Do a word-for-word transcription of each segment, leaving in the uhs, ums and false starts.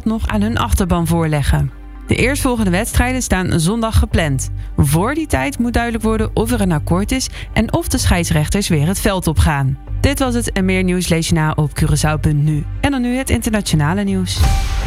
nog aan hun achterban voorleggen. De eerstvolgende wedstrijden staan zondag gepland. Voor die tijd moet duidelijk worden of er een akkoord is en of de scheidsrechters weer het veld op gaan. Dit was het en meer nieuws lees je na op Curaçao punt n u. En dan nu het internationale nieuws.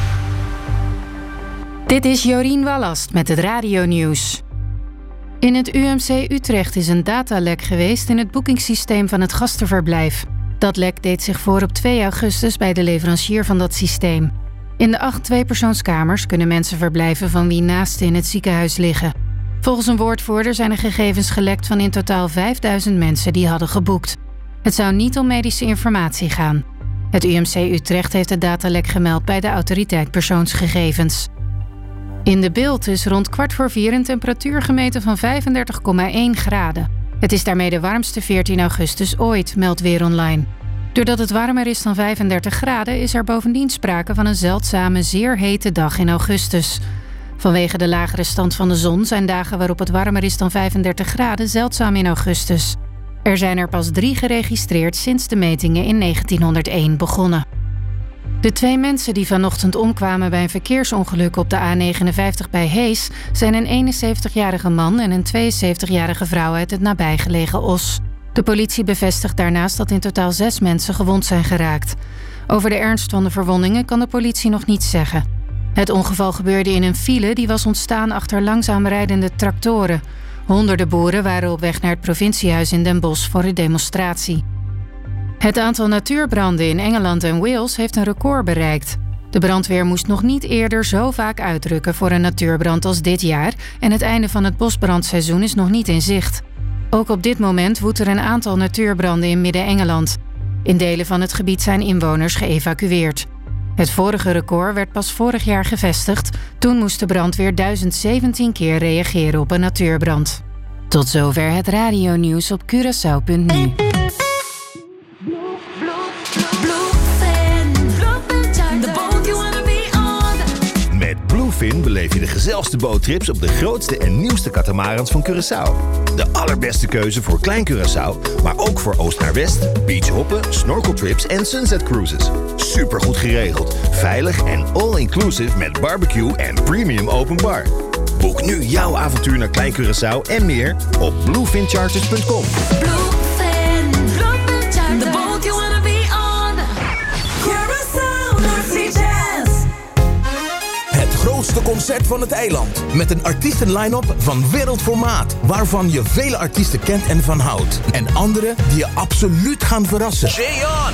Dit is Jorien Wallast met het radionieuws. In het U M C Utrecht is een datalek geweest in het boekingssysteem van het gastenverblijf. Dat lek deed zich voor op twee augustus bij de leverancier van dat systeem. In de acht tweepersoonskamers kunnen mensen verblijven van wie naasten in het ziekenhuis liggen. Volgens een woordvoerder zijn er gegevens gelekt van in totaal vijfduizend mensen die hadden geboekt. Het zou niet om medische informatie gaan. Het U M C Utrecht heeft het datalek gemeld bij de autoriteit persoonsgegevens. In de Bilt is rond kwart voor vier een temperatuur gemeten van vijfendertig komma één graden. Het is daarmee de warmste veertien augustus ooit, meldt Weer Online. Doordat het warmer is dan vijfendertig graden is er bovendien sprake van een zeldzame, zeer hete dag in augustus. Vanwege de lagere stand van de zon zijn dagen waarop het warmer is dan vijfendertig graden zeldzaam in augustus. Er zijn er pas drie geregistreerd sinds de metingen in negentienhonderdéén begonnen. De twee mensen die vanochtend omkwamen bij een verkeersongeluk op de A negenenvijftig bij Hees zijn een eenenzeventigjarige man en een tweeënzeventigjarige vrouw uit het nabijgelegen Os. De politie bevestigt daarnaast dat in totaal zes mensen gewond zijn geraakt. Over de ernst van de verwondingen kan de politie nog niets zeggen. Het ongeval gebeurde in een file die was ontstaan achter langzaam rijdende tractoren. Honderden boeren waren op weg naar het provinciehuis in Den Bosch voor een demonstratie. Het aantal natuurbranden in Engeland en Wales heeft een record bereikt. De brandweer moest nog niet eerder zo vaak uitrukken voor een natuurbrand als dit jaar en het einde van het bosbrandseizoen is nog niet in zicht. Ook op dit moment woedt er een aantal natuurbranden in Midden-Engeland. In delen van het gebied zijn inwoners geëvacueerd. Het vorige record werd pas vorig jaar gevestigd. Toen moest de brandweer duizend zeventien keer reageren op een natuurbrand. Tot zover het radionieuws op Curaçao punt n u. Met Bluefin beleef je de gezelligste boottrips op de grootste en nieuwste catamarans van Curaçao. De allerbeste keuze voor Klein Curaçao, maar ook voor oost naar west, beachhoppen, snorkeltrips en sunset cruises. Supergoed geregeld, veilig en all-inclusive met barbecue en premium open bar. Boek nu jouw avontuur naar Klein Curaçao en meer op bluefin charters punt com. Bluefin, Bluefin Charter, the boat you wanna be on. Curaçao, North Sea Jazz. Het grootste concert van het eiland. Met een artiesten-line-up van wereldformaat. Waarvan je vele artiesten kent en van houdt. En andere die je absoluut gaan verrassen. J-On,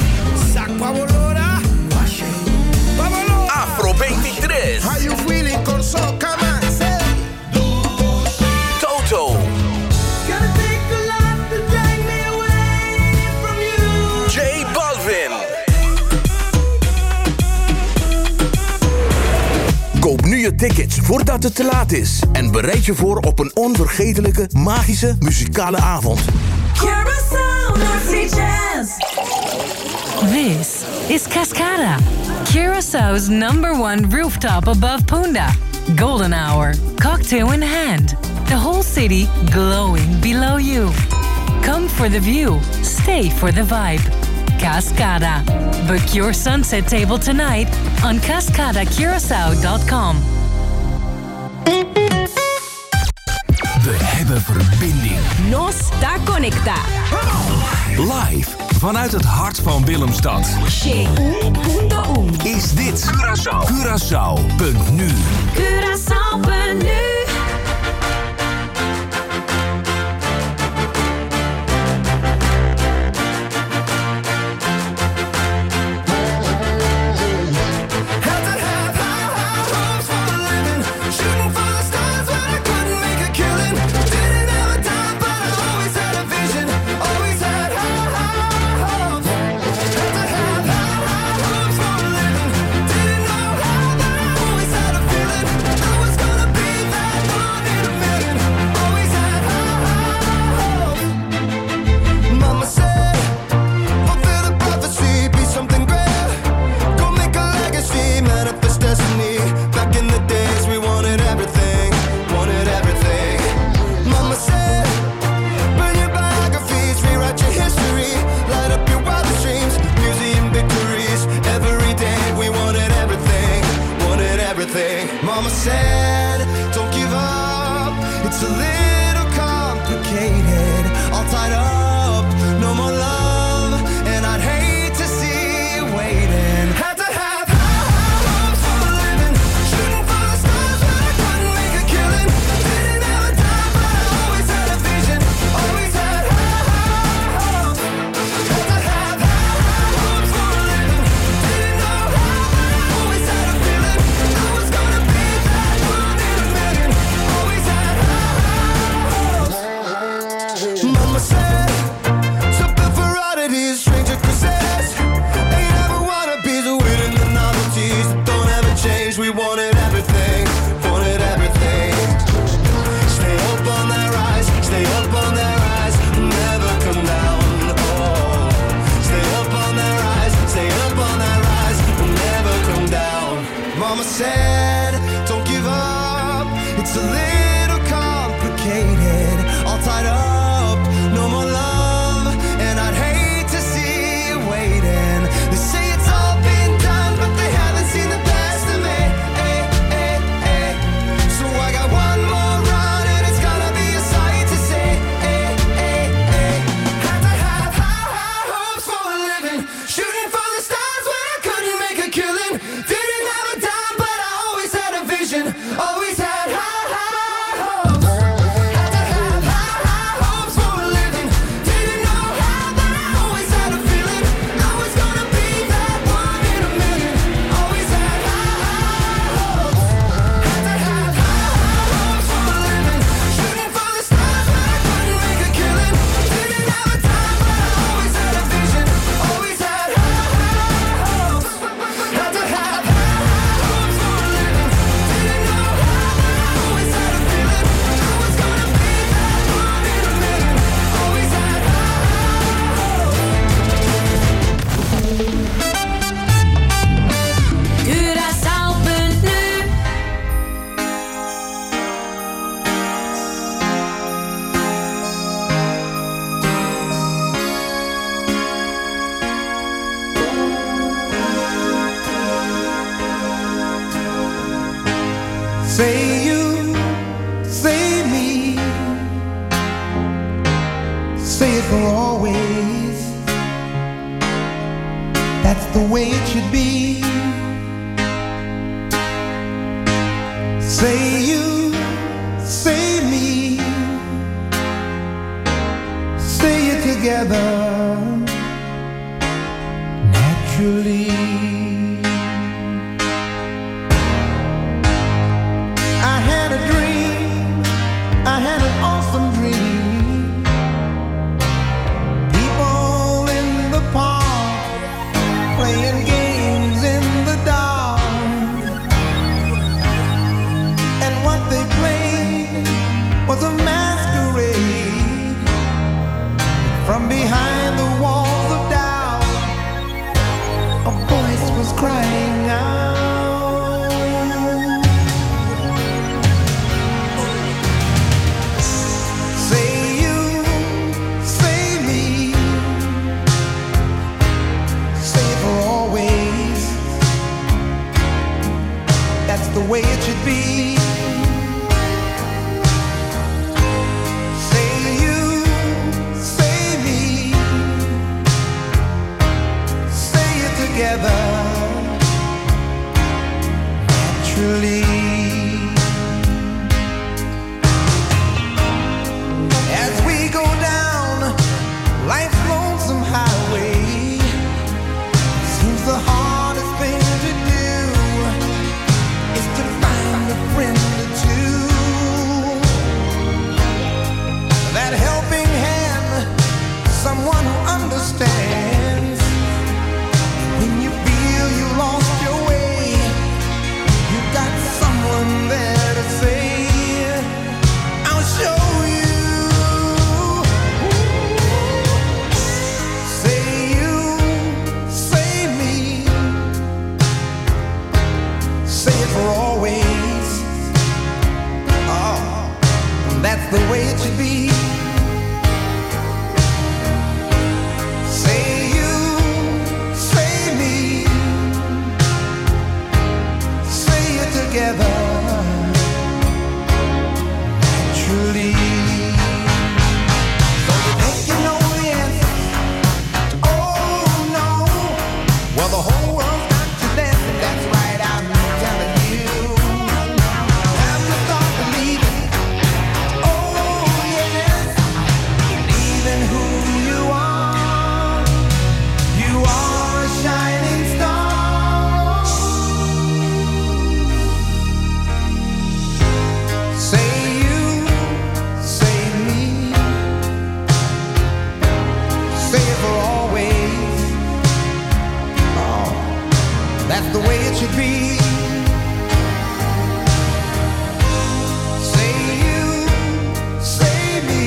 Afro veintitrés. How you feeling, Corso? Come on, say. Toto. Gonna take a lot to drag me away from you. J Balvin. Koop nu je tickets voordat het te laat is. En bereid je voor op een onvergetelijke, magische muzikale avond. Curaçao, North Sea Jazz. This is Cascada, Curaçao's number one rooftop above Punda. Golden hour, cocktail in hand. The whole city glowing below you. Come for the view, stay for the vibe. Cascada. Book your sunset table tonight on cascada curaçao dot com. We hebben verbinding. Nos da Conecta. Live vanuit het hart van Willemstad. Is dit Curaçao. Curaçao punt n u. Curaçao punt n u. Feeling everything. Mama said, don't give up. It's a little complicated. All tied up, no more love, and I'd hate to see you waiting. Had to have high, high hopes for a living, shooting for the stars when I couldn't make a killing. Didn't have a dime, but I always had a vision. Always had high, high hopes. Had to have high, high hopes for a living. Didn't know how, but I always had a feeling I was gonna be that one in a million. Always had high, high hopes. Mama said, something for oddities, stranger kisses. Ain't ever wanna be the winning the novelties that don't ever change. We wanted everything, wanted everything. Stay up on that rise, stay up on that rise, never come down. Oh, stay up on that rise, stay up on that rise, never come down. Mama said, don't give up. It's a little complicated, all tied up, no more love, and I'd hate to see you waiting. They say it's all been done, but they haven't seen the best of me. Eh, eh, eh. So I got one more run, and it's gonna be a sight to see. Eh, eh, eh. Had to have high, high hopes for a living, shooting for the stars when I couldn't make a killing. Didn't have a dime, but I always had a vision. Always had high, high hopes. Had to have high, high hopes for a living. Didn't know how, but I always had a feeling I was gonna be that one in a million. Always had high, high hopes. Had to have high, high hopes for a living, shooting for the stars when I couldn't make a killing. Didn't have a dime, but I always had a vision. Always had high, high hopes. Had to have high, high hopes for a living. Didn't know how, but I always had a feeling I was gonna be that one in a million. Always had high, Curaçao punt nu. say you, say me, say it for always. That's the way it should be. Say you, say me, say it together naturally. I had a dream, I had an awesome dream. People in the park playing games in the dark, and what they played was a masquerade. From behind the walls of doubt, a voice was crying out. Say you, say me, say it for always. That's the way it should be. Say you, say me, say it together naturally. As we go down life's lonesome highway, seems the hardest thing to do is to find a friend or two. That helping hand, someone who understands. When you feel you lost your way, you got someone there to say, I'll show you. Say you, say me, say it for always. Oh, that's the way it should be. Say you, say me, say it together together naturally. So you think you know the answer? Oh no. Well, the whole world's got to dance, and that's right, I'm telling you. Time to start believing. Oh yes, believe in who you are. You are a shining star. Say you, say me, say it for always. Oh, that's the way it should be. Say you, say me,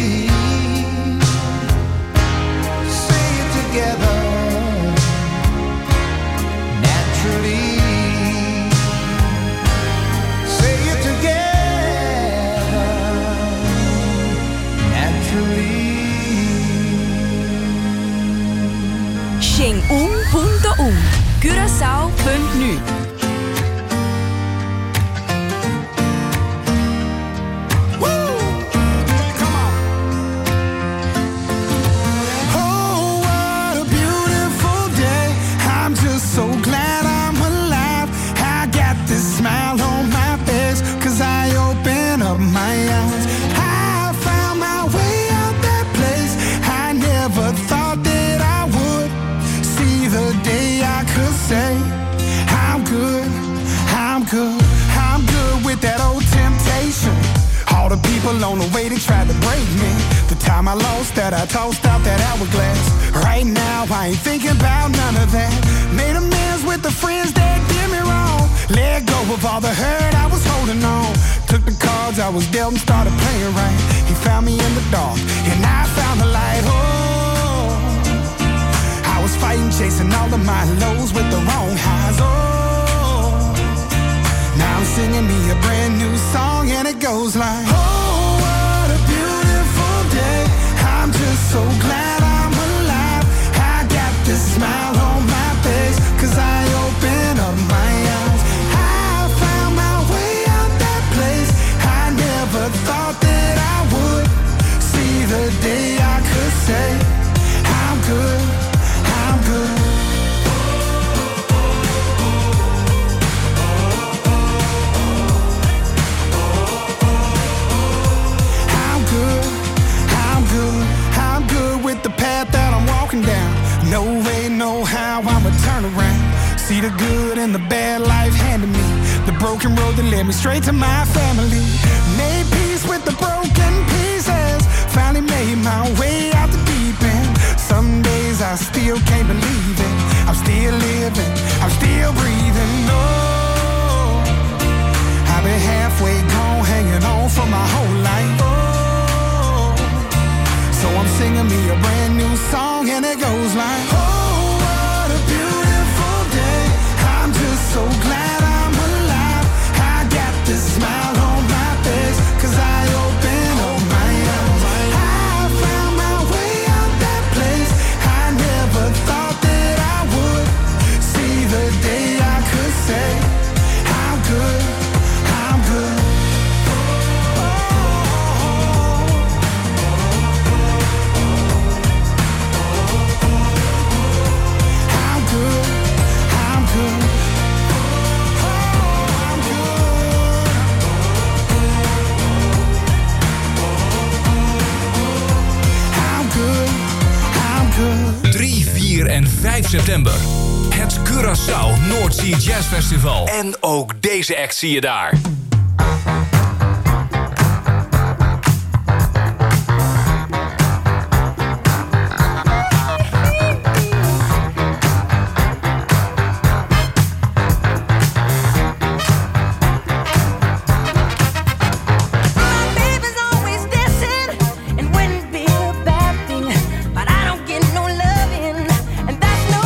say it together naturally. Say it together naturally. Xing un punto un. Curaçao punt nu. Oh, what a beautiful day. I'm just so glad I'm alive. I got this smile on my face, 'cause I open up my eyes. I found my way out that place. I never thought that I would see the day I could say I'm good, I'm good, I'm good with that old temptation. All the people on the way, they tried to break me. The time I lost that, I tossed out that hourglass. Right now, I ain't thinking about none of that. Made amends with the friends that did me wrong. Let go of all the hurt I was holding on. Took the cards I was dealt and started playing right. He found me in the dark, and I found the light. Oh, I was fighting, chasing all of my lows with the wrong highs. Oh, now I'm singing me a brand new song, and it goes like, oh, what a beautiful day. I'm just so glad I'm alive. I got this smile on my face, 'cause I open up my eyes. I found my way out that place. I never thought that I would see the day I could say I'm good, I'm good. I'm good, I'm good, I'm good with the path that I'm walking down. No way, no how, I'ma turn around. See the good and the bad life handed me. The broken road that led me straight to my family. Made peace with the broken pieces. Finally made my way out the deep end. Some days I still can't believe it. I'm still living, I'm still breathing. No, I've been halfway gone, hanging on for my whole life. Oh, so I'm singing me a brand new song, and it goes like, oh, what a beautiful day. I'm just so glad I'm alive. I got this smile on my face, 'cause I open up my eyes. I found my way out that place. I never thought that I would see the day I could say I'm good, I'm good. I'm good, I'm good. I'm good, I'm good. drie, vier en vijf september. Het Curaçao North Sea Jazz Festival. En ook deze act zie je daar.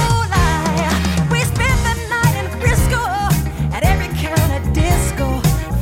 At every kind of disco,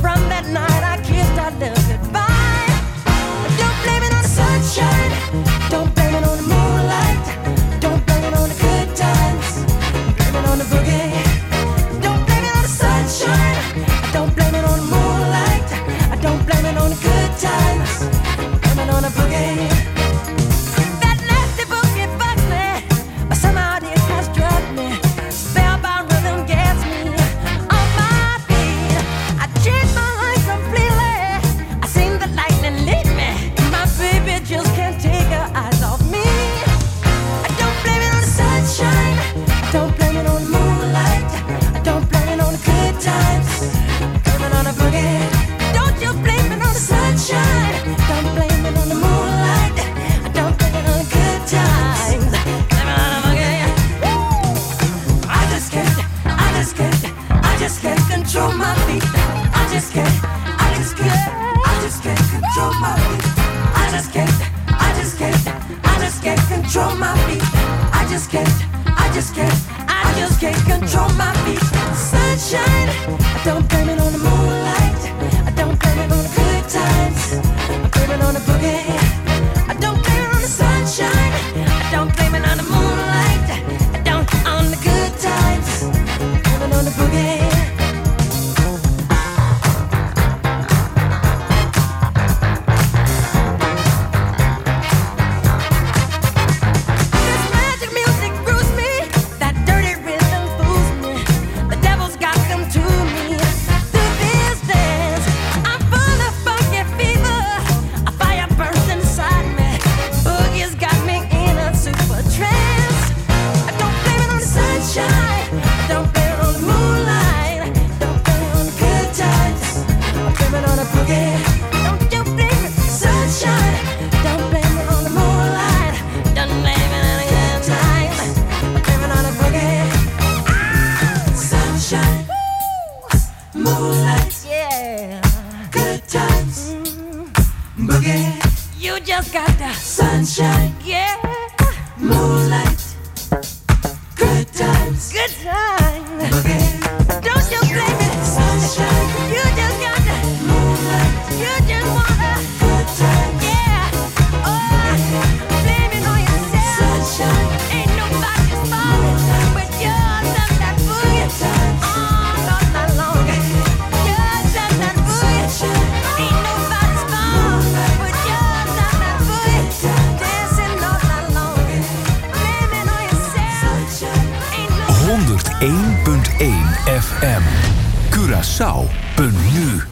beat. I just can't, I just can't, I just can't control my beat. I just can't, I just can't, I just can't control my beat. I just can't, I just can't, I just can't control my beat. Sunshine, I don't blame it on the moonlight. I don't blame it on the good times. I blame it on the boogie. I don't blame it on the sunshine. I don't blame it on the moonlight. I don't on the good times. I blame it on the boogie. Sunshine, yeah, moonlight, good times, good times, boogie. Don't you blame it, sunshine. You just got the moonlight. You just wanna good times, yeah. Oh, blame it on yourself, sunshine. Ain't nobody's fault but yours and that boogie. Oh, not that long. Yours and that boogie. Ain't nobody's fault but yours and that boogie. honderdéén punt één F M Curaçao.nu.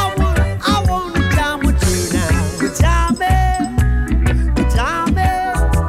Jamming, jamming, jamming.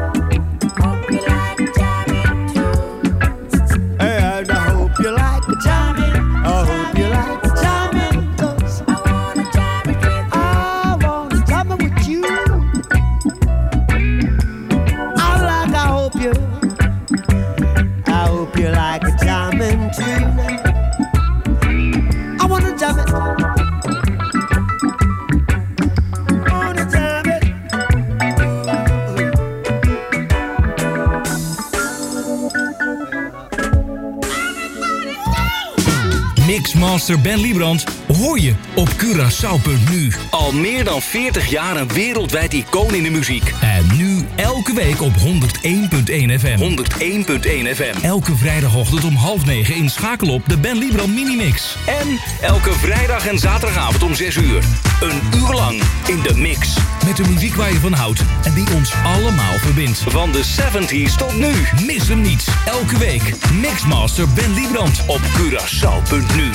Mixmaster Ben Liebrand hoor je op Curaçao punt nu. Al meer dan veertig jaar een wereldwijd icoon in de muziek. En nu elke week op honderd één komma één F M. honderd één komma één F M. Elke vrijdagochtend om half negen in Schakel op de Ben Liebrand Minimix. En elke vrijdag en zaterdagavond om zes uur. Een uur lang in de mix. Met de muziek waar je van houdt en die ons allemaal verbindt. Van de zeventig's tot nu. Mis hem niet. Elke week Mixmaster Ben Liebrand op Curaçao punt nu.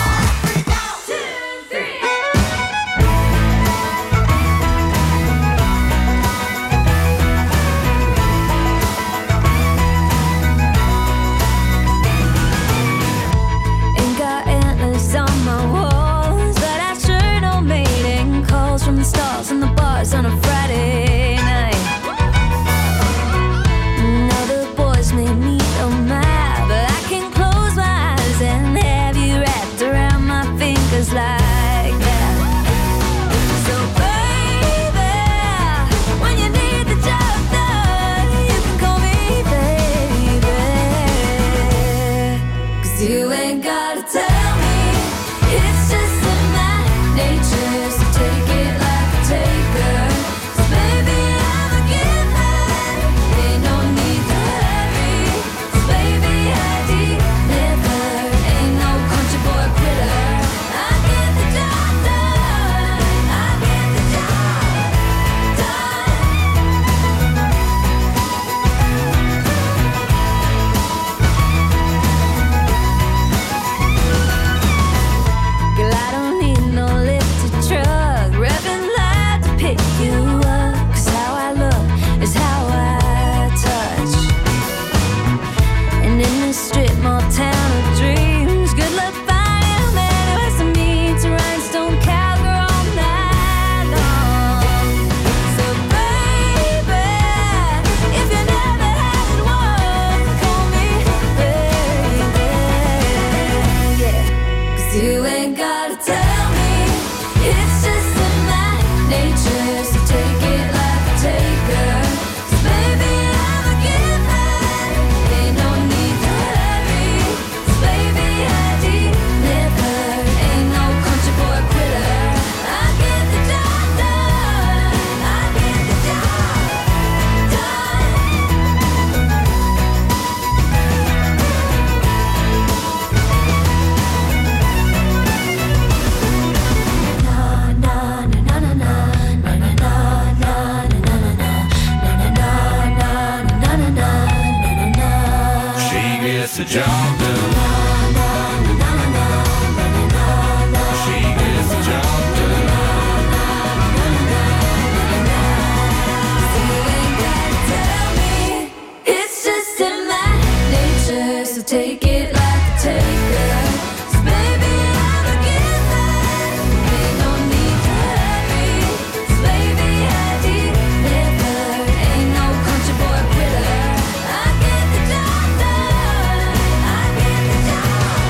On a Friday night, now the boys may meet on my, but I can close my eyes and have you wrapped around my fingers like that. So baby, when you need the job done, you can call me baby, 'cause you ain't gotta tell me, it's just in my nature, so take it like a taker. The job done. She gets the job done. So you ain't gotta tell me, it's just in my nature, so take it like a taker. So baby, I'm a giver, ain't no need to hurry. So baby, I deliver, ain't no country boy quitter. I get the job done. I get the job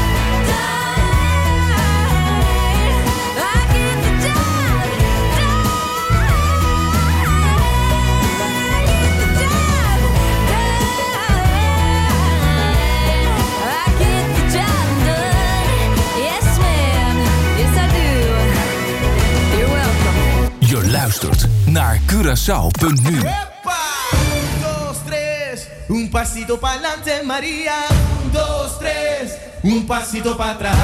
done. I get the job done. I get the job done. I get the job done. Yes, ma'am. Yes, I do. You're welcome. Je luistert naar Curaçao punt nu. Un, dos, tres, un pasito pa'lante, María. Un, dos, tres, un pasito para atrás.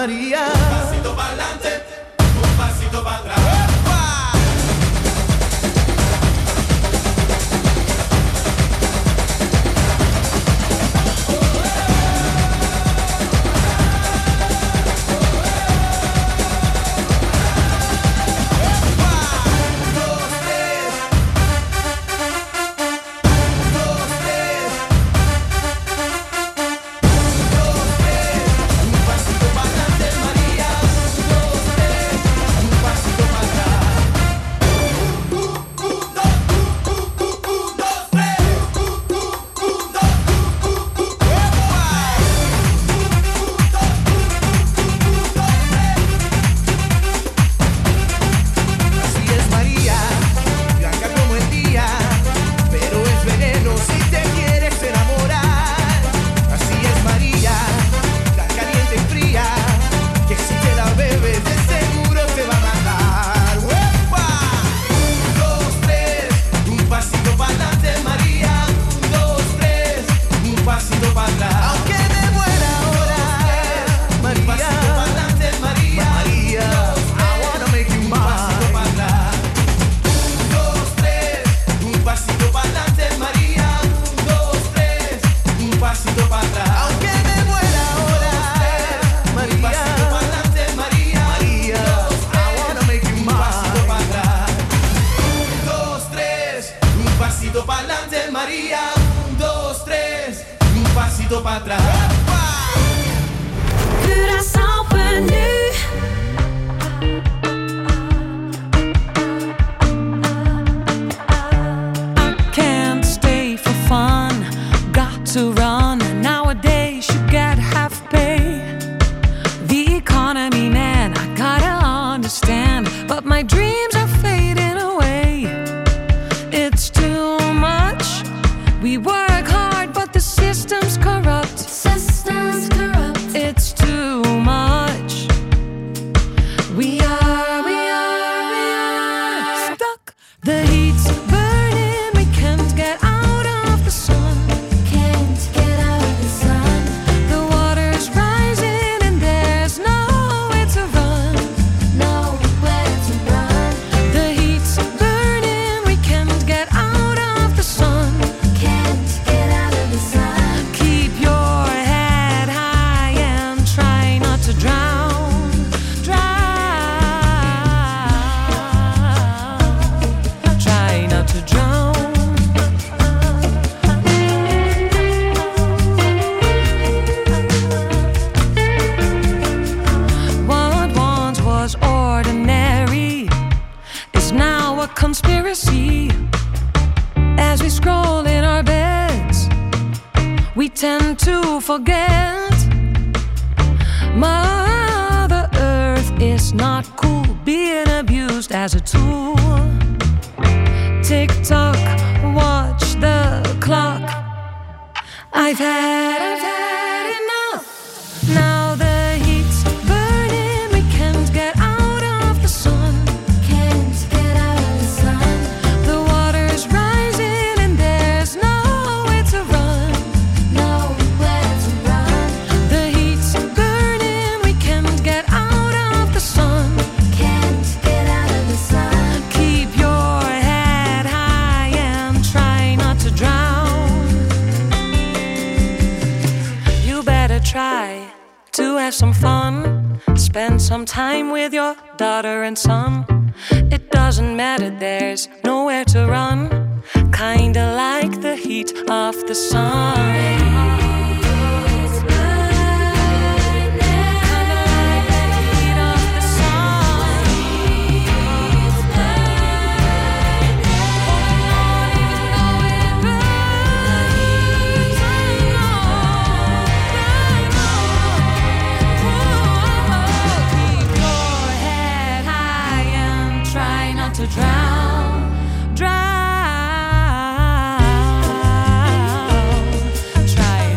María. Un pasito para adelante, un pasito para atrás. Some time with your daughter and son. It doesn't matter, there's nowhere to run. Kinda like the heat of the sun. To drown, drown. Try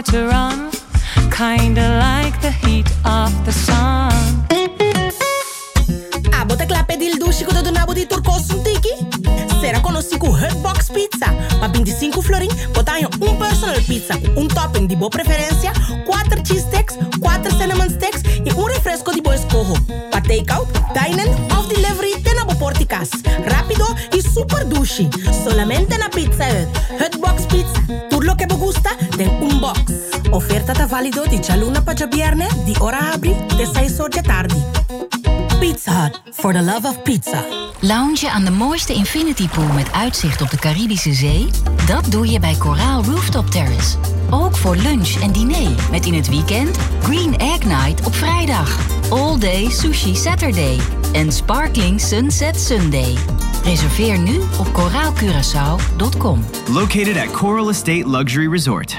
to run, kinda like the heat of the sun. Ah, bote clape dil dushi com do nabo de turcoso um tiki. Será conosco Hotbox Pizza. Para vinte e cinco florin, botanho um personal pizza com um topping de boa preferência, quatro cheese sticks, quatro cinnamon sticks e um refresco de boa escorro. Para take-out, dine-in ou delivery, tem na boa porticas. Rápido e super dushi. Solamente na Pizza Hut. Hotbox Pizza. Tudo lo que você gusta tem um box. Oferta tá válido de chaluna para viernes, de hora abre, de seis horas da tarde. Pizza Hut, for the love of pizza. Loungen aan de mooiste infinity pool met uitzicht op de Caribische Zee? Dat doe je bij Coraal Rooftop Terrace. Ook voor lunch en diner met in het weekend Green Egg Night op vrijdag. All Day Sushi Saturday en Sparkling Sunset Sunday. Reserveer nu op coraal curaçao dot com. Located at Coral Estate Luxury Resort.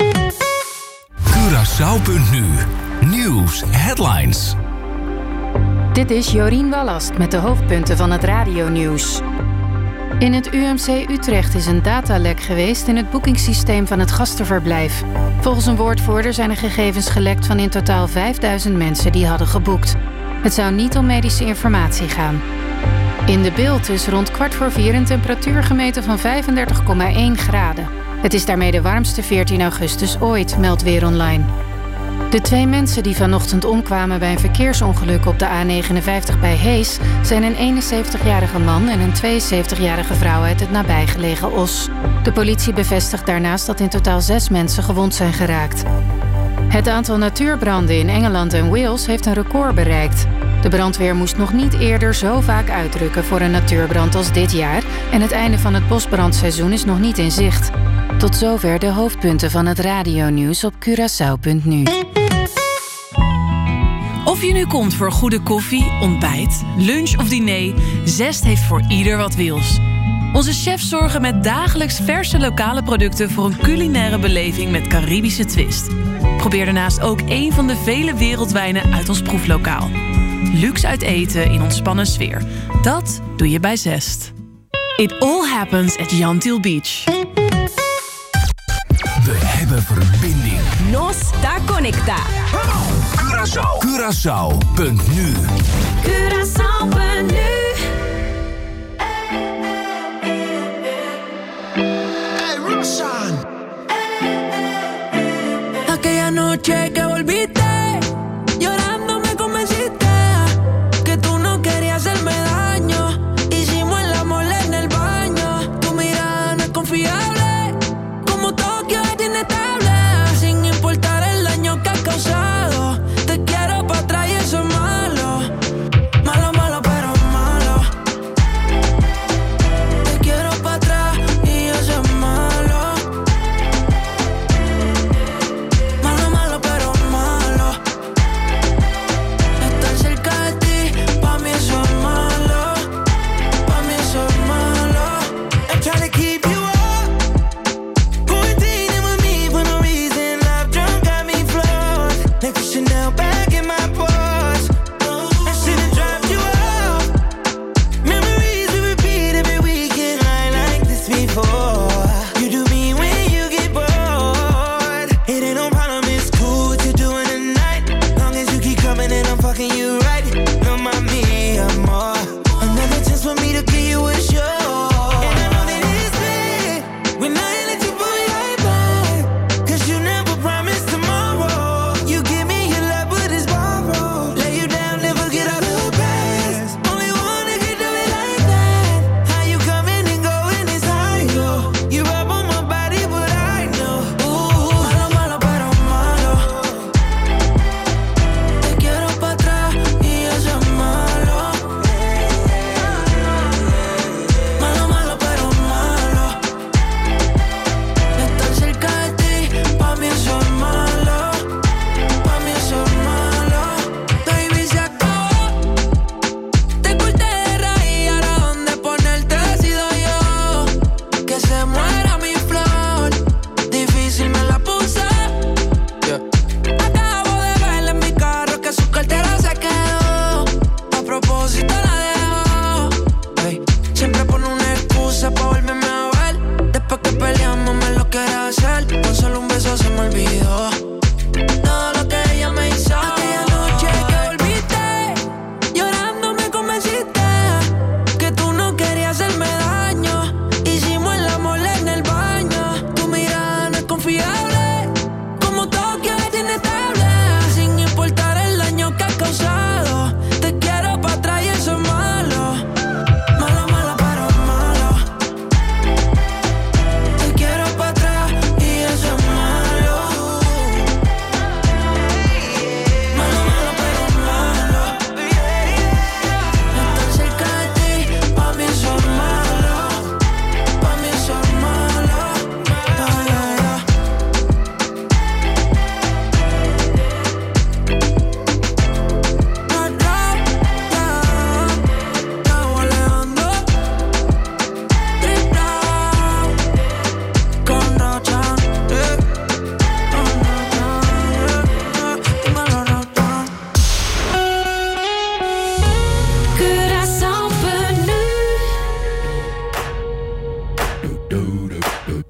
Curaçao punt nu. Nieuws headlines. Dit is Jorien Wallast met de hoofdpunten van het radionieuws. In het U M C Utrecht is een datalek geweest in het boekingssysteem van het gastenverblijf. Volgens een woordvoerder zijn er gegevens gelekt van in totaal vijfduizend mensen die hadden geboekt. Het zou niet om medische informatie gaan. In de Bilt is rond kwart voor vier een temperatuur gemeten van vijfendertig komma één graden. Het is daarmee de warmste veertien augustus ooit, meldt Weer Online. De twee mensen die vanochtend omkwamen bij een verkeersongeluk op de A negenenvijftig bij Hees zijn een eenenzeventigjarige man en een tweeënzeventigjarige vrouw uit het nabijgelegen Os. De politie bevestigt daarnaast dat in totaal zes mensen gewond zijn geraakt. Het aantal natuurbranden in Engeland en Wales heeft een record bereikt. De brandweer moest nog niet eerder zo vaak uitrukken voor een natuurbrand als dit jaar en het einde van het bosbrandseizoen is nog niet in zicht. Tot zover de hoofdpunten van het radionieuws op Curaçao punt nu. Of je nu komt voor goede koffie, ontbijt, lunch of diner, Zest heeft voor ieder wat wils. Onze chefs zorgen met dagelijks verse lokale producten voor een culinaire beleving met Caribische twist. Probeer daarnaast ook een van de vele wereldwijnen uit ons proeflokaal. Luxe uit eten in ontspannen sfeer. Dat doe je bij Zest. It all happens at Jantil Beach. We hebben verbinding. Nos está conecta. Curaçao. Curaçao punt nu. Curaçao punt nu. Hey, Roshan. Aquella noche que volviste, llorando me convenciste que tú no querías hacerme daño. Hicimos el amor en el baño. Tu mirada no es confiable. Sin importar el daño que has causado, te quiero pa' atrás y eso es malo. Malo, malo, pero malo. Te quiero pa' atrás y eso es malo. Malo, malo, pero malo. Estar cerca de ti, pa' mí eso es malo. Pa' mí eso es malo. I'm trying to keep you up,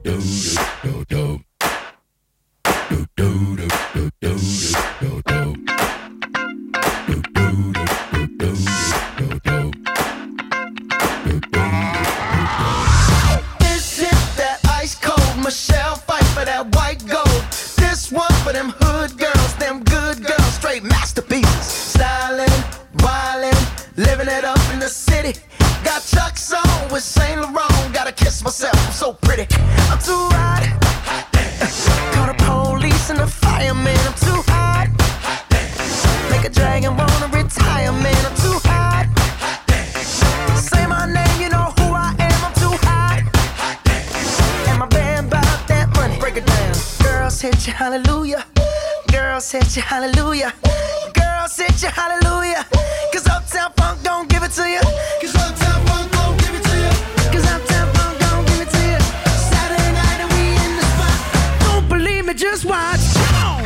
This is that ice cold Michelle fight for that white gold. This one for them hood girls, them good girls, straight masterpieces. Styling, wildin', living it up in the city. Got Chuck's on with Saint Laurent. Gotta kiss myself, I'm so pretty. I'm too hot. Call the police and the fireman. I'm too hot. Make a dragon wanna retire, man. I'm too hot. Say my name, you know who I am. I'm too hot. And my band bought that money. Break it down. Girls hit you, hallelujah. Girls hit you, hallelujah. Girls hit you, hallelujah. Cause Uptown Funk don't give it to you. Cause Uptown Funk don't give it to you. Cause Uptown Funk don't give it to you. Saturday night and we in the spot. Don't believe me, just watch. Come on.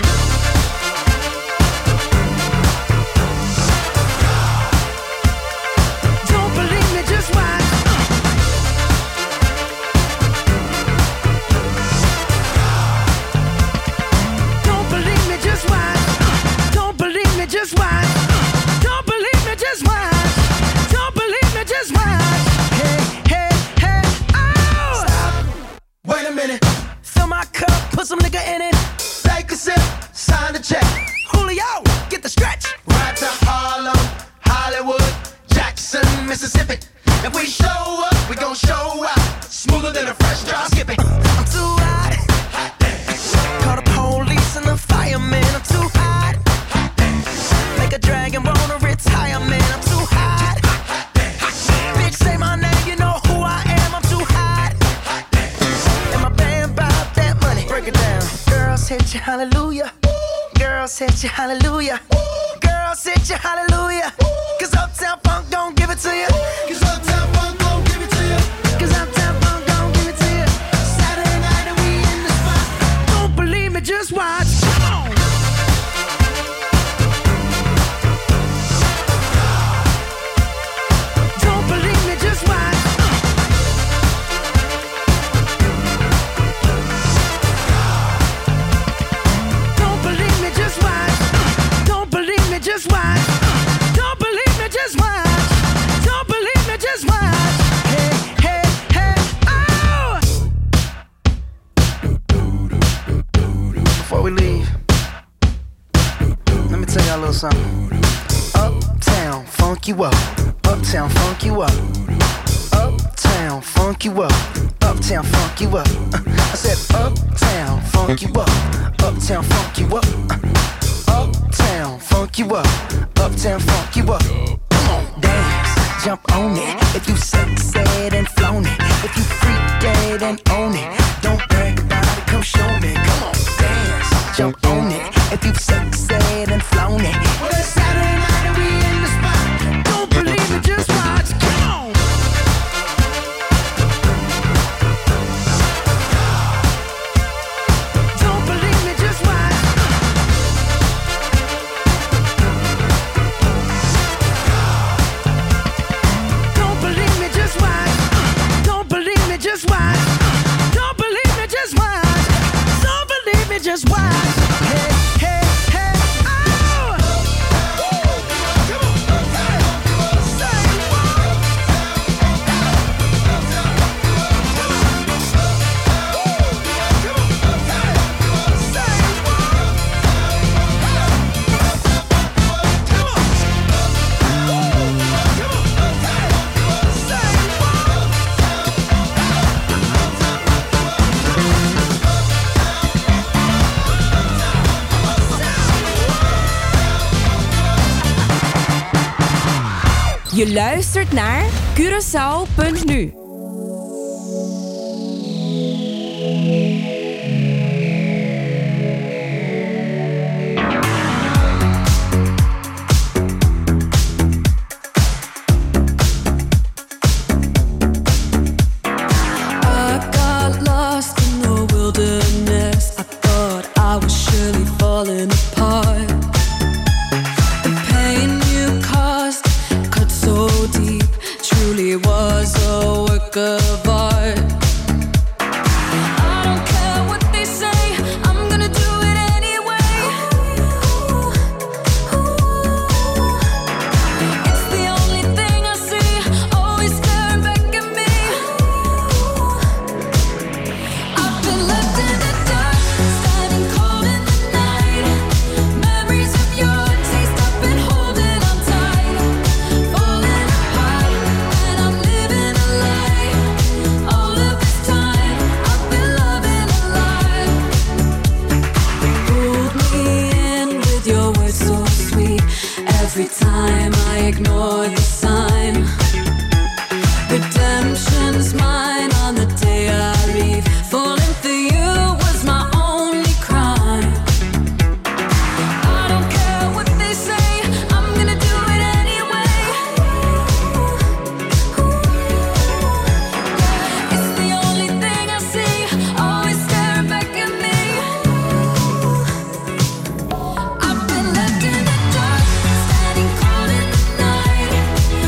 Don't believe me, just watch. Don't believe me, just watch. Don't believe me, just watch. Don't believe me, just watch. Don't believe me, just watch. Hey, hey, hey, oh! Stop. Wait a minute. Fill my cup, put some nigga in it. Take a sip, sign the check. Julio, get the stretch. Right to Harlem, Hollywood, Jackson, Mississippi. If we show up, we gon' show out. Smoother than a fresh drop. Skip it. I'm too hot. Call the police and the fireman. I'm too hot. Make a dragon wanna retire, man. I'm too hot. Bitch, say my name, you know who I am. I'm too hot. And my band bought that money. Break it down. Girls hit you, hallelujah. Girls hit you, hallelujah. Girls hit you, hallelujah. Cause Uptown Funk don't give it to you. Cause Uptown Funk don't give it to you. Cause Uptown Funk don't give it to you. Saturday night and we in the spot. Don't believe me, just watch. Come on. Don't believe me, just watch. Don't believe me, just watch. Don't believe me, just watch. Don't believe me, just watch. Don't believe me, just watch. Hey, hey, hey, oh! Before we leave, let me tell y'all a little something. Uptown, funk you up. Uptown, funk you up. Uptown, funk you up. Uptown, funk you up. I said uptown, funk you up. Uptown, funk you up. Uptown, funk you up. Uptown, funk you up. Come on, dance, jump on it. If you sexed and flown it. If you freaked dead and own it. Don't brag about it, come show me. Come on, dance, jump on it. If you sexed and flown it. Well, it's Saturday night and we in the spot. Don't believe it, just watch. Come on. Don't believe me, just watch. Don't believe me, just watch. Don't believe me, just watch. Don't believe me, just watch. Don't believe me, just watch. Hey, hey, hey, oh! Je luistert naar Curaçao punt nu. Was a work ignored the sign. Redemption's mine on the day I leave. Falling for you was my only crime. I don't care what they say, I'm gonna do it anyway. It's the only thing I see, always staring back at me. I've been left in the dark, standing cold in the night.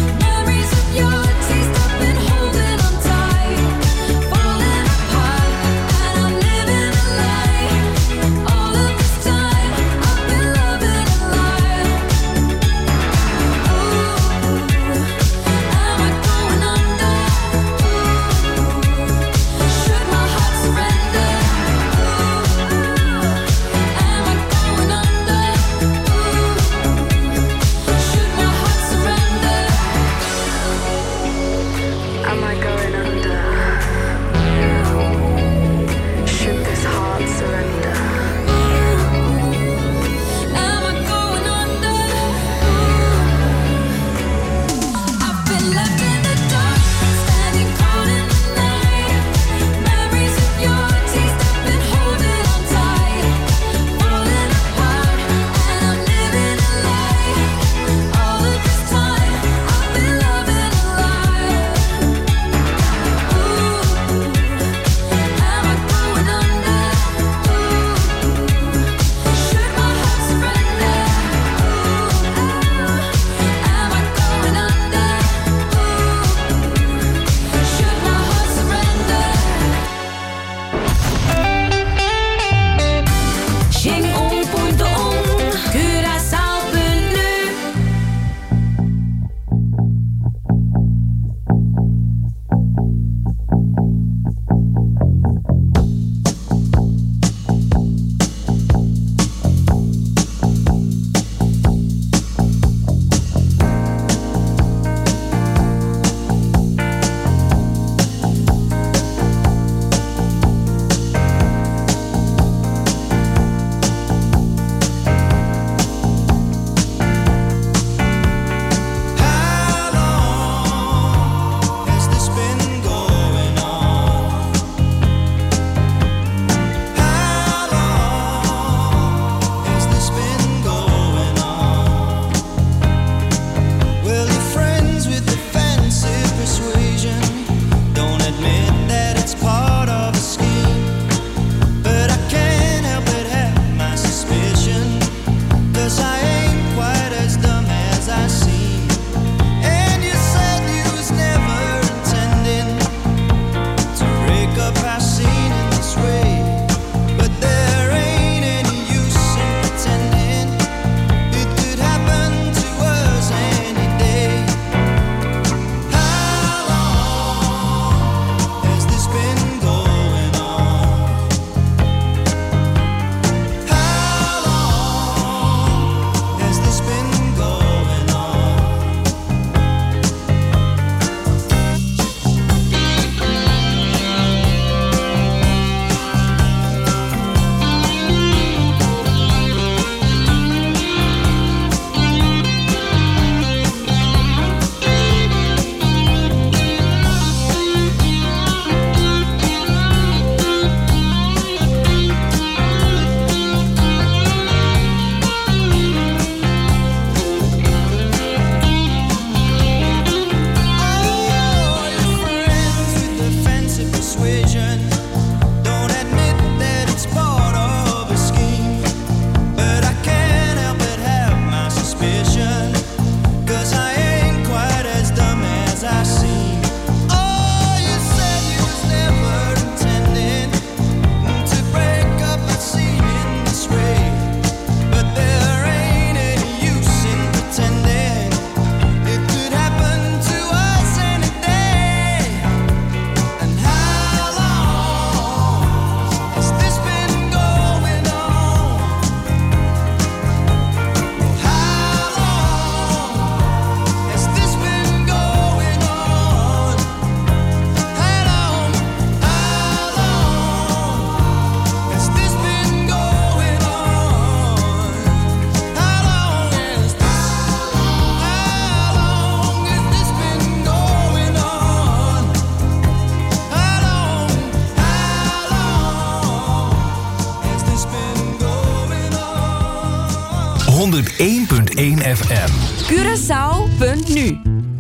honderd één komma één F M. Curaçao punt nu.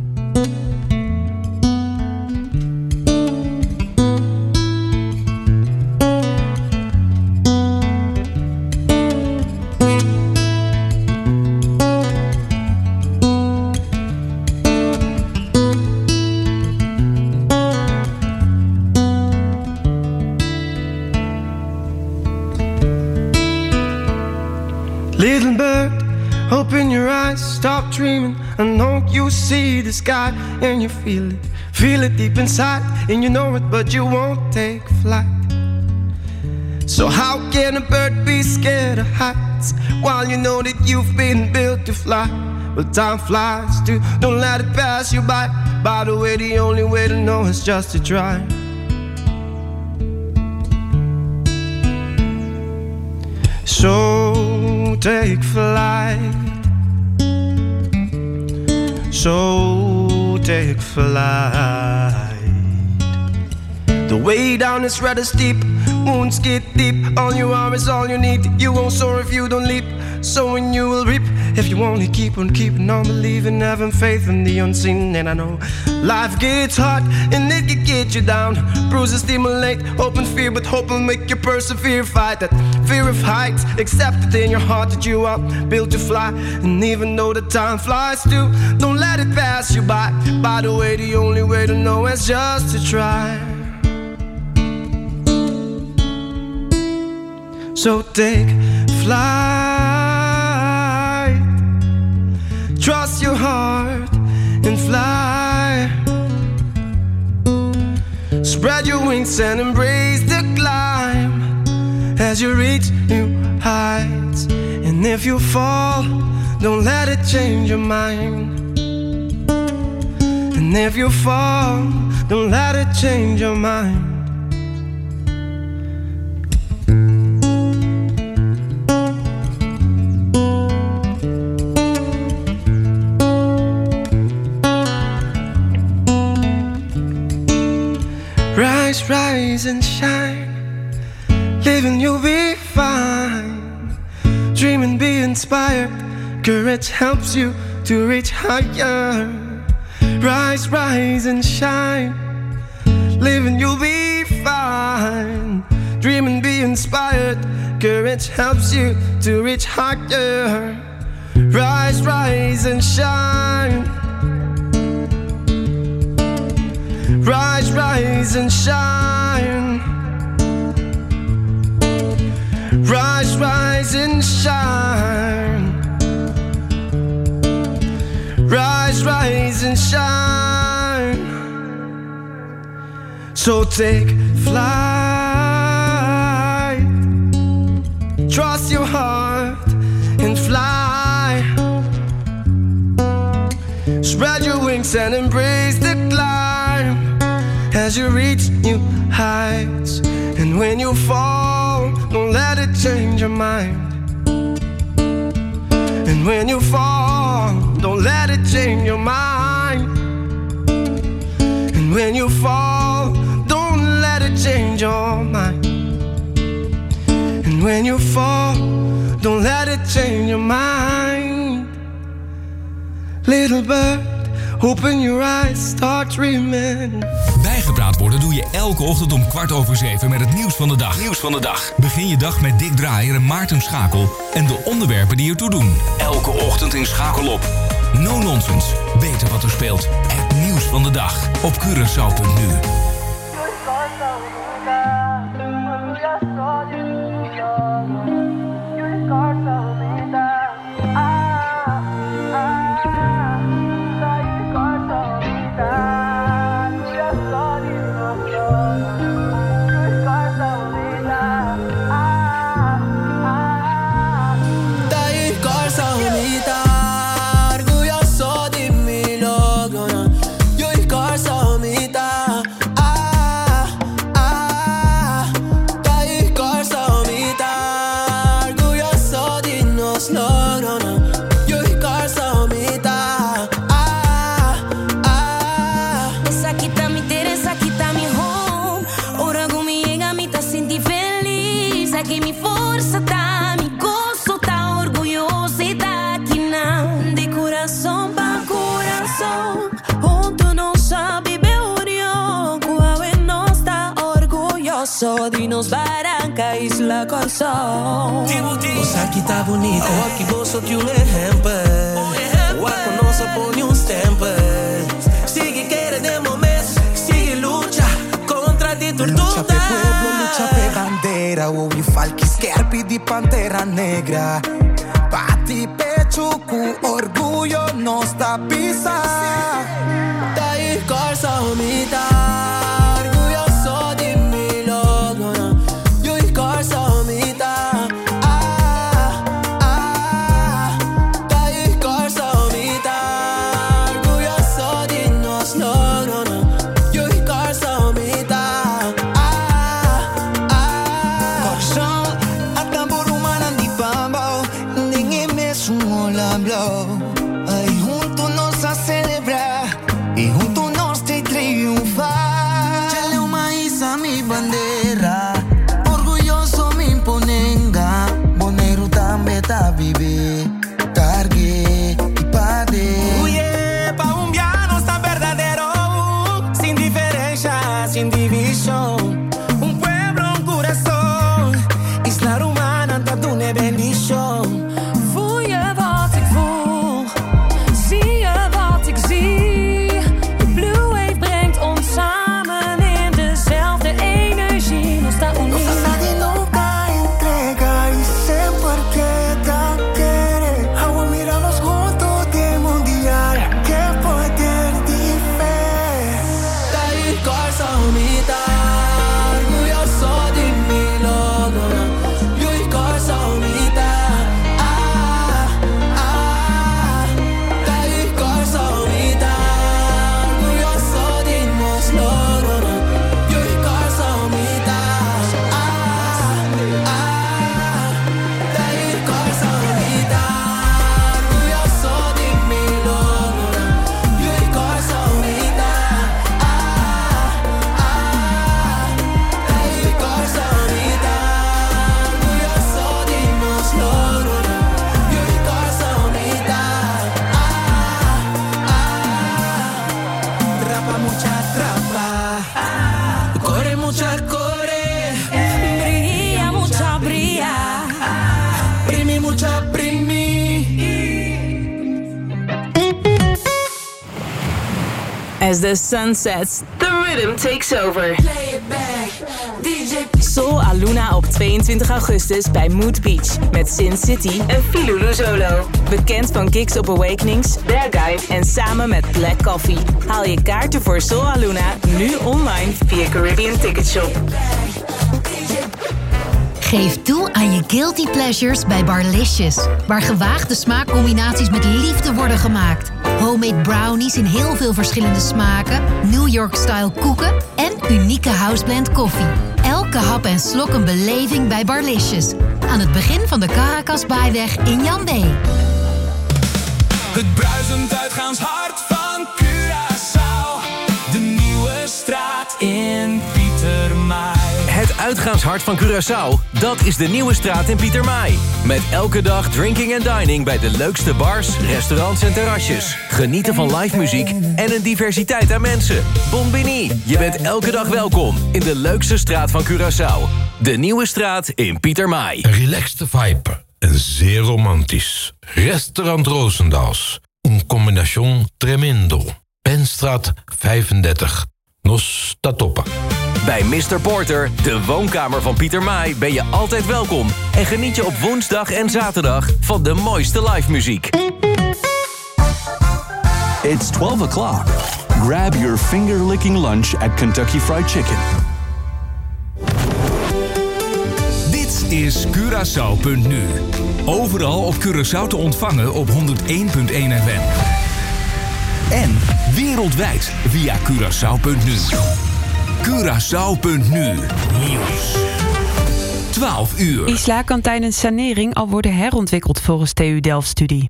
Little bird, open your eyes, stop dreaming. I know you see the sky and you feel it, feel it deep inside, and you know it, but you won't take flight. So how can a bird be scared of heights while you know that you've been built to fly? Well, time flies too, don't let it pass you by. By the way, the only way to know is just to try. So take flight. So take flight. The way down is rather steep, wounds get deep. All you are is all you need. You won't soar if you don't leap. Sowing you will reap if you only keep on keeping on believing, having faith in the unseen. And I know life gets hard and it can get you down. Bruises stimulate, open fear, but hope will make you persevere. Fight that fear of heights, accept it in your heart that you are built to fly. And even though the time flies too, don't let it pass you by. By the way, the only way to know is just to try. So take flight, trust your heart and fly. Spread your wings and embrace the climb as you reach new heights. And if you fall, don't let it change your mind. And if you fall, don't let it change your mind. Rise, rise and shine. Living you'll be fine. Dream and be inspired. Courage helps you to reach higher. Rise, rise and shine. Living you'll be fine. Dream and be inspired. Courage helps you to reach higher. Rise, rise and shine. Rise, rise and shine. Rise, rise and shine. Rise, rise and shine. So take flight. Trust your heart and fly. Spread your wings and embrace the climb as you reach new heights. And when you fall, don't let it change your mind. And when you fall, don't let it change your mind. And when you fall, don't let it change your mind. And when you fall, don't let it change your mind. Little bird, open your eyes, start dreaming. Bijgepraat worden doe je elke ochtend om kwart over zeven met het nieuws van de dag. Nieuws van de dag. Begin je dag met Dick Draaier en Maarten Schakel en de onderwerpen die ertoe doen. Elke ochtend in Schakel op. No nonsense. Weten wat er speelt. Het nieuws van de dag op Curaçao punt nu. Ah nos Barranca, Isla Corsão. Você aqui tá bonita, aqui bolso que um ejemplo. O arco nosso põe uns tempos. Sigue querendo mesmo, sigue lucha contra di tortura. Lucha pe pueblo, lucha pe bandera. O je falki scherpi di Pantera Negra. Pati pechuku, orgullo no sta pisa. Dai corsa umita, orgulloso di mi logo. Io il corsa umita. Ah, ah. Dai il corsa umita, orgulloso di nos logo. Io il corsa umita. Ah, ah. Corsão, a tambor humana di bambo. Ninguém me sumo la blow. Aí junto nos a celebrar. E junto nós te triunfar. Chale uma isa mi bandera. Orgulloso me imponenga. Bonero também tá viver. Cargue e pade. Uye, pa un piano sta verdadero. Sin diferencia, sin división. Un pueblo, un corazón. Isla Romana, dat doen een bendition. Voel je wat ik voel? Zie je wat ik zie? De Blue Wave brengt ons samen in dezelfde energie. Nos está unidos. Nadie nunca entrega y siempre queda querer. Agua mirados juntos de mundial. Que poder de fe. Dai corsa umita, orgulloso di mi logo. Io il corsa umita. Ah, ah. Dai corsa umita, orgulloso di nos logo. Io il corsa umita. Ah, ah. Dai corsa umita, orgulloso di mi logo. Io il corsa umita. Ah, ah. Dai corsa umita, orgulloso di nos logo. Io il corsa umita. Ah, ah. Trapa mucha trapa. Corre mucha corre. Brilla mucha brilla. Primi mucha primi. As the sun sets, the rhythm takes over. Soul Aluna op tweeëntwintig augustus bij Mood Beach met Sin City en Filulu Zolo. Bekend van Gigs op Awakenings, Bad Guy en samen met Black Coffee. Haal je kaarten voor Soul Aluna nu online via Caribbean Ticket Shop. Geef toe aan je guilty pleasures bij Barlicious, waar gewaagde smaakcombinaties met liefde worden gemaakt. Homemade brownies in heel veel verschillende smaken, New York-style koeken en unieke houseblend koffie. Elke hap en slok een beleving bij Barlicious. Aan het begin van de Caracasbaaiweg in Jambé. Het bruisend uitgaanshart van Curaçao. De nieuwe straat in Pietermaai. Het uitgaanshart van Curaçao, dat is de nieuwe straat in Pietermaai. Met elke dag drinking en dining bij de leukste bars, restaurants en terrasjes. Genieten van live muziek en een diversiteit aan mensen. Bombini, je bent elke dag welkom in de leukste straat van Curaçao. De nieuwe straat in Pietermaai. Een relaxte vibe en zeer romantisch. Restaurant Roosendaals. Een combination tremendo. Penstraat vijfendertig. Nos Tatopa. Bij mister Porter, de woonkamer van Pietermaai, ben je altijd welkom. En geniet je op woensdag en zaterdag van de mooiste live muziek. It's twelve o'clock. Grab your finger-licking lunch at Kentucky Fried Chicken. Dit is Curaçao punt nu. Overal op Curaçao te ontvangen op honderd één punt één F M. En wereldwijd via Curaçao punt nu. Curaçao punt nu. Nieuws. twaalf uur. Isla kan tijdens sanering al worden herontwikkeld volgens T U Delft-studie.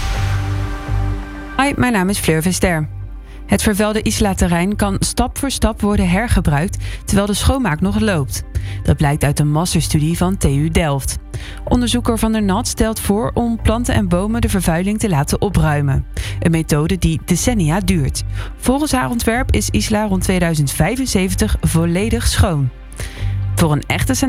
Hi, mijn naam is Fleur Vester. Het vervuilde Isla-terrein kan stap voor stap worden hergebruikt terwijl de schoonmaak nog loopt. Dat blijkt uit een masterstudie van T U Delft. Onderzoeker Van der Nat stelt voor om planten en bomen de vervuiling te laten opruimen. Een methode die decennia duurt. Volgens haar ontwerp is Isla rond tweeduizend vijfenzeventig volledig schoon. Voor een echte sanering